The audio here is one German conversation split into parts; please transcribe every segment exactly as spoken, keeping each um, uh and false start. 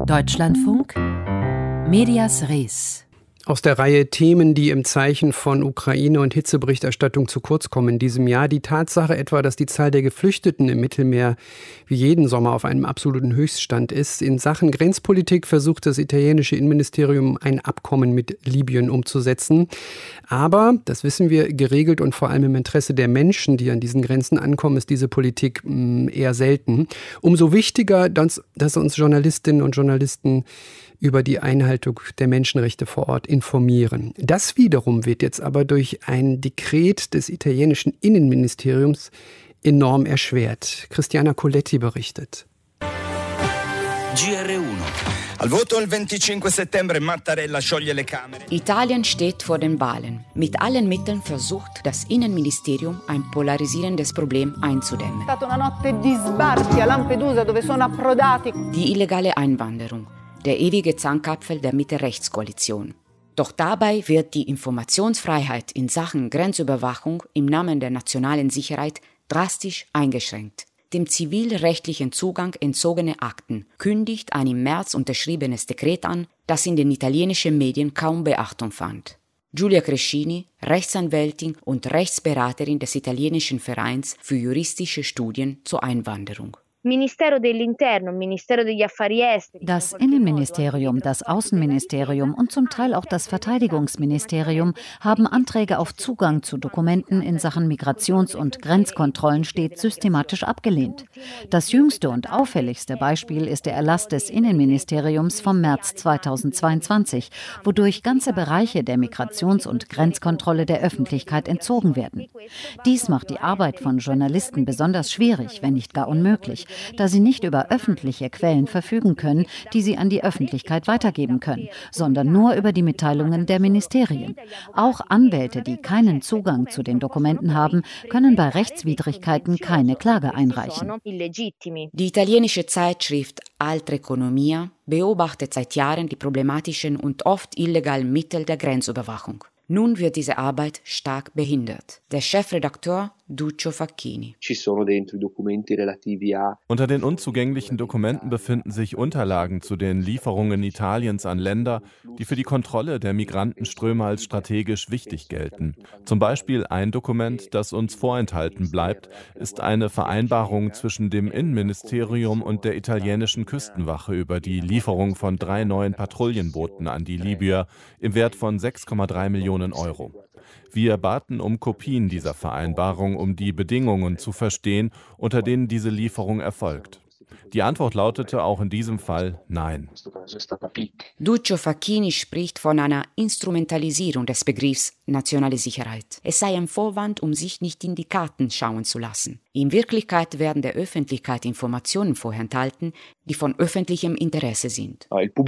Deutschlandfunk Medias Res. Aus der Reihe Themen, die im Zeichen von Ukraine und Hitzeberichterstattung zu kurz kommen in diesem Jahr, die Tatsache etwa, dass die Zahl der Geflüchteten im Mittelmeer wie jeden Sommer auf einem absoluten Höchststand ist. In Sachen Grenzpolitik versucht das italienische Innenministerium ein Abkommen mit Libyen umzusetzen. Aber, das wissen wir, geregelt und vor allem im Interesse der Menschen, die an diesen Grenzen ankommen, ist diese Politik mh, eher selten. Umso wichtiger, dass, dass uns Journalistinnen und Journalisten über die Einhaltung der Menschenrechte vor Ort informieren. Das wiederum wird jetzt aber durch ein Dekret des italienischen Innenministeriums enorm erschwert. Christiana Coletti berichtet. G R uno. Al voto il venticinque settembre Mattarella scioglie le Camere. Italien steht vor den Wahlen. Mit allen Mitteln versucht das Innenministerium, ein polarisierendes Problem einzudämmen. Die illegale Einwanderung. Der ewige Zankapfel der Mitte-Rechts-Koalition. Doch dabei wird die Informationsfreiheit in Sachen Grenzüberwachung im Namen der nationalen Sicherheit drastisch eingeschränkt. Dem zivilrechtlichen Zugang entzogene Akten kündigt ein im März unterschriebenes Dekret an, das in den italienischen Medien kaum Beachtung fand. Giulia Crescini, Rechtsanwältin und Rechtsberaterin des italienischen Vereins für juristische Studien zur Einwanderung. Das Innenministerium, das Außenministerium und zum Teil auch das Verteidigungsministerium haben Anträge auf Zugang zu Dokumenten in Sachen Migrations- und Grenzkontrollen stets systematisch abgelehnt. Das jüngste und auffälligste Beispiel ist der Erlass des Innenministeriums vom März zweitausendzweiundzwanzig, wodurch ganze Bereiche der Migrations- und Grenzkontrolle der Öffentlichkeit entzogen werden. Dies macht die Arbeit von Journalisten besonders schwierig, wenn nicht gar unmöglich, da sie nicht über öffentliche Quellen verfügen können, die sie an die Öffentlichkeit weitergeben können, sondern nur über die Mitteilungen der Ministerien. Auch Anwälte, die keinen Zugang zu den Dokumenten haben, können bei Rechtswidrigkeiten keine Klage einreichen. Die italienische Zeitschrift Altra Economia beobachtet seit Jahren die problematischen und oft illegalen Mittel der Grenzüberwachung. Nun wird diese Arbeit stark behindert. Der Chefredakteur Duccio Facchini. Unter den unzugänglichen Dokumenten befinden sich Unterlagen zu den Lieferungen Italiens an Länder, die für die Kontrolle der Migrantenströme als strategisch wichtig gelten. Zum Beispiel ein Dokument, das uns vorenthalten bleibt, ist eine Vereinbarung zwischen dem Innenministerium und der italienischen Küstenwache über die Lieferung von drei neuen Patrouillenbooten an die Libyer im Wert von sechs Komma drei Millionen Euro. Wir baten um Kopien dieser Vereinbarung, um die Bedingungen zu verstehen, unter denen diese Lieferung erfolgt. Die Antwort lautete auch in diesem Fall Nein. Duccio Facchini spricht von einer Instrumentalisierung des Begriffs nationale Sicherheit. Es sei ein Vorwand, um sich nicht in die Karten schauen zu lassen. In Wirklichkeit werden der Öffentlichkeit Informationen vorenthalten, die von öffentlichem Interesse sind.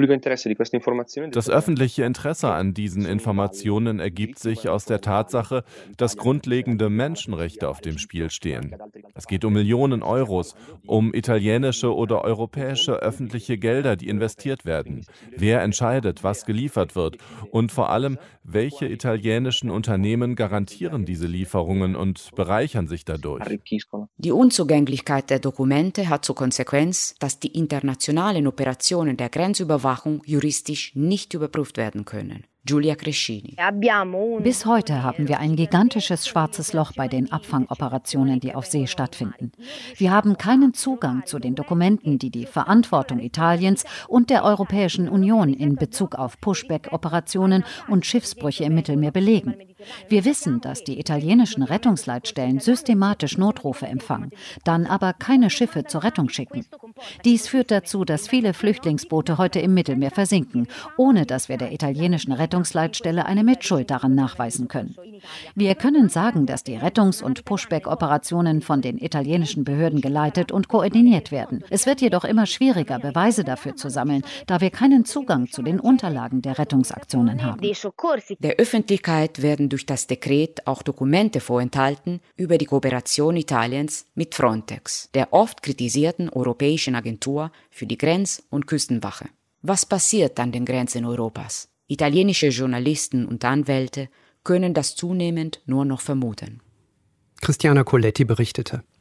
Das öffentliche Interesse an diesen Informationen ergibt sich aus der Tatsache, dass grundlegende Menschenrechte auf dem Spiel stehen. Es geht um Millionen Euros, um italienische oder europäische öffentliche Gelder, die investiert werden. Wer entscheidet, was geliefert wird und vor allem, welche italienischen Unternehmen garantieren diese Lieferungen und bereichern sich dadurch? Die Unzugänglichkeit der Dokumente hat zur Konsequenz, dass die internationalen Operationen der Grenzüberwachung juristisch nicht überprüft werden können. Giulia Crescini. Bis heute haben wir ein gigantisches schwarzes Loch bei den Abfangoperationen, die auf See stattfinden. Wir haben keinen Zugang zu den Dokumenten, die die Verantwortung Italiens und der Europäischen Union in Bezug auf Pushback-Operationen und Schiffsbrüche im Mittelmeer belegen. Wir wissen, dass die italienischen Rettungsleitstellen systematisch Notrufe empfangen, dann aber keine Schiffe zur Rettung schicken. Dies führt dazu, dass viele Flüchtlingsboote heute im Mittelmeer versinken, ohne dass wir der italienischen Rettungsleitstelle eine Mitschuld daran nachweisen können. Wir können sagen, dass die Rettungs- und Pushback-Operationen von den italienischen Behörden geleitet und koordiniert werden. Es wird jedoch immer schwieriger, Beweise dafür zu sammeln, da wir keinen Zugang zu den Unterlagen der Rettungsaktionen haben. Der Öffentlichkeit werden durch das Dekret auch Dokumente vorenthalten über die Kooperation Italiens mit Frontex, der oft kritisierten Europäischen Agentur für die Grenz- und Küstenwache. Was passiert an den Grenzen Europas? Italienische Journalisten und Anwälte können das zunehmend nur noch vermuten. Christiana Coletti berichtete.